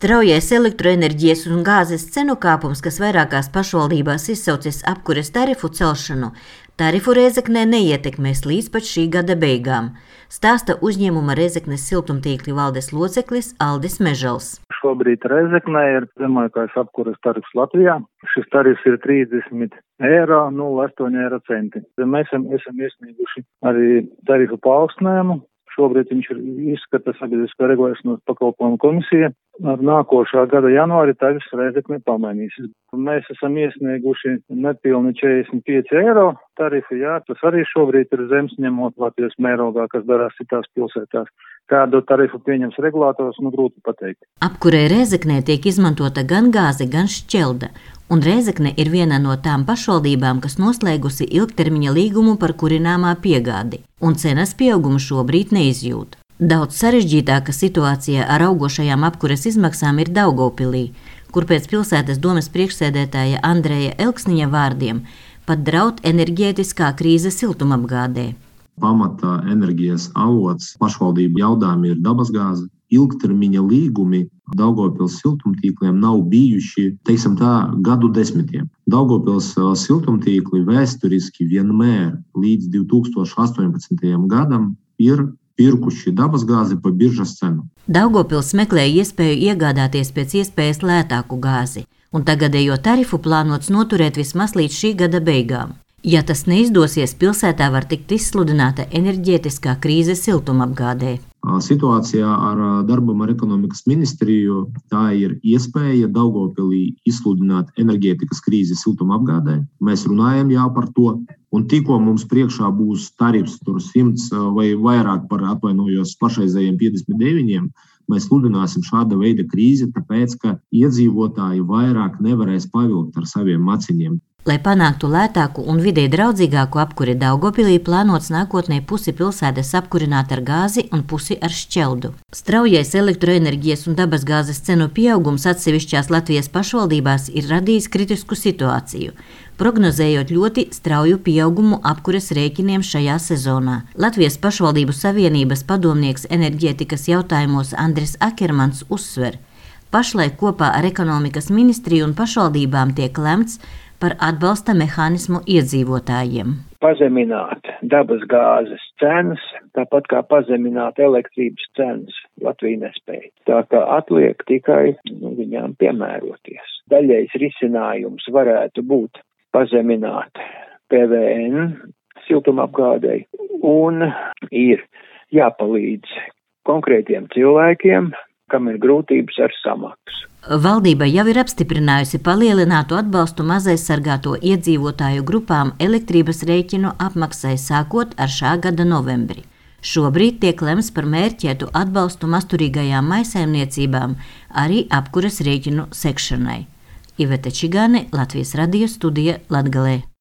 Straujais elektroenerģijas un gāzes cenu kāpums, kas vairākās pašvaldībās izsaucis apkures tarifu celšanu, tarifu Rēzeknē neietekmēs līdz pat šī gada beigām, stāsta uzņēmuma Rēzeknes siltumtīkli valdes loceklis Aldis Mežals. Šobrīd Rēzeknē ir zemākais apkures tarifs Latvijā. Šis tarifs ir 30 eiro, 0,8 eiro centi. Mēs esam iesnieguši arī tarifu paaugstinājumu. Šobrīd viņš ir izskata sabiedriskā regulēšanas pakalpojumu komisija. Ar nākošā gada janvāri tarifs Rēzeknē pamainīsies. Mēs esam iesnieguši nepilni 45 eiro tarifu, tas arī šobrīd ir zems ņemot Latvijas mērogā, kas darās citās pilsētās. Kādu tarifu pieņems regulātors, grūti pateikt. Apkurē Rēzeknē tiek izmantota gan gāze, gan šķelda, un Rēzekne ir viena no tām pašvaldībām, kas noslēgusi ilgtermiņa līgumu par kurināmā piegādi, un cenas pieaugumu šobrīd neizjūt. Daudz sarežģītāka situācija ar augošajām apkures izmaksām ir Daugavpilī, kur pēc pilsētas domes priekšsēdētāja Andreja Elksniņa vārdiem pat draud enerģētiskā krīze siltumapgādē. Pamata enerģijas avots pašvaldību jautājumi ir dabasgāze. Ilgtermiņa līgumi Daugavpils siltumtīkliem nav bijuši, gadu desmitiem. Daugavpils siltumtīkli vēsturiski vienmēr līdz 2018. gadam ir pirkuši dabasgāzi pa biržas cenu. Daugavpils meklēja iespēju iegādāties pēc iespējas lētāku gāzi, un tagadējo tarifu plānots noturēt vismaz līdz šī gada beigām. Ja tas neizdosies, pilsētā var tikt izsludināta enerģētiskā krīze siltumapgādē. Situācijā ar Darbam ar ekonomikas ministriju tā ir iespēja Daugavpilī izsludināt enerģētikas krīzi siltumapgādē. Mēs runājam jau par to, un tikko mums priekšā būs tarifs 100 vai vairāk par pašreizējiem 59, mēs sludināsim šāda veida krīzi, tāpēc, ka iedzīvotāji vairāk nevarēs pavilkt ar saviem maciņiem. Lai panāktu lētāku un vidē draudzīgāku apkuri Daugavpilī, plānots nākotnē pusi pilsētas apkurināt ar gāzi un pusi ar šķeldu. Straujais elektroenerģijas un dabasgāzes cenu pieaugums atsevišķās Latvijas pašvaldībās ir radījis kritisku situāciju, prognozējot ļoti strauju pieaugumu apkures rēķiniem šajā sezonā. Latvijas pašvaldību savienības padomnieks enerģētikas jautājumos Andris Akermans uzsver, pašlaik kopā ar ekonomikas ministriju un pašvaldībām tiek lemts par atbalsta mehānismu iedzīvotājiem. Pazemināt dabas gāzes cenas, tāpat kā pazemināt elektrības cenas, Latvija nespēja. Tā kā atliek tikai viņām piemēroties. Daļais risinājums varētu būt pazemināt PVN siltumapgādei un ir jāpalīdz konkrētiem cilvēkiem, kam ir grūtības ar samaksu. Valdība jau ir apstiprinājusi palielinātu atbalstu mazaizsargāto iedzīvotāju grupām elektrības rēķinu apmaksai sākot ar šā gada novembri. Šobrīd tiek lemts par mērķētu atbalstu masturīgajām mājsaimniecībām arī apkures rēķinu sekšanai. Ivete Čigāne, Latvijas radio studija Latgalē.